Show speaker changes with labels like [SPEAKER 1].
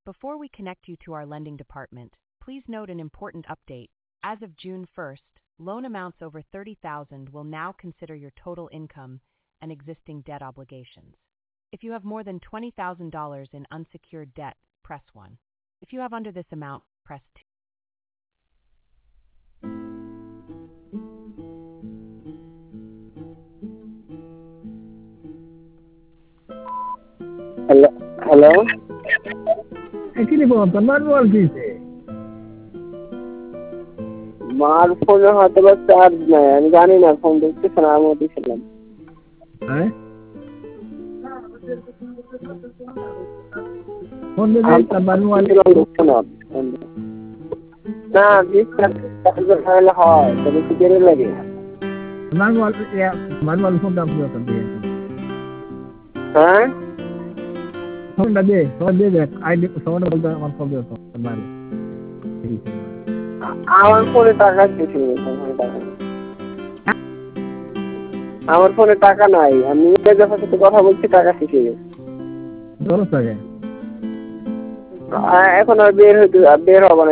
[SPEAKER 1] Before we connect you to our lending department, please note an important update. As of June 1st, loan amounts over $30,000 will now consider your total income and existing debt obligations. If you have more than $20,000 in unsecured debt, press 1. If you have under this amount, press 2.
[SPEAKER 2] Hello
[SPEAKER 3] actually वो normal चीज है
[SPEAKER 2] मार phone हाथ बस charge नहीं है जाने ना फोन देखते सलाम होती सलाम
[SPEAKER 3] हैं फोन में नॉर्मल
[SPEAKER 2] सुना ना जिस चार्जर फाइल है तो कितने लगे
[SPEAKER 3] नॉर्मल फोन दाम जो करते हैं
[SPEAKER 2] हैं
[SPEAKER 3] फोन दे आईडी फोन बोलता है फोन दे तो हमारे
[SPEAKER 2] আমার ফোনে টাকা শেষ হয়ে গেছে আমার ফোনে টাকা নাই আমি যখন সাথে কথা বলছি টাকা শেষ হয়ে গেছে
[SPEAKER 3] दोनों सगे
[SPEAKER 2] এখন আর বের হবে না